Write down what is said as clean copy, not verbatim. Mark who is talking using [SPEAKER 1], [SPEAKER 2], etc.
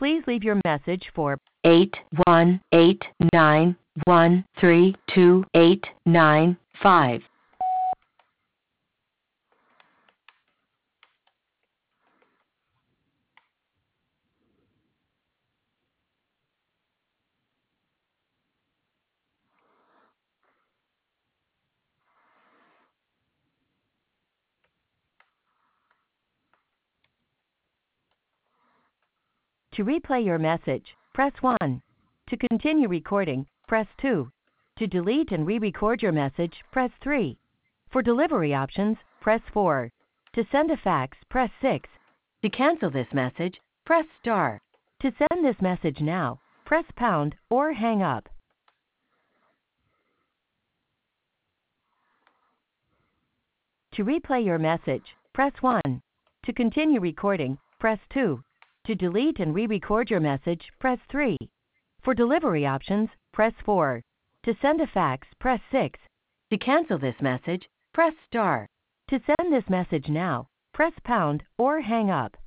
[SPEAKER 1] Please leave your message for 81891328895. To replay your message, press 1. To continue recording, press 2. To delete and re-record your message, press 3. For delivery options, press 4. To send a fax, press 6. To cancel this message, press star. To send this message now, press pound or hang up. To replay your message, press 1. To continue recording, press 2. To delete and re-record your message, press 3. For delivery options, press 4. To send a fax, press 6. To cancel this message, press star. To send this message now, press pound or hang up.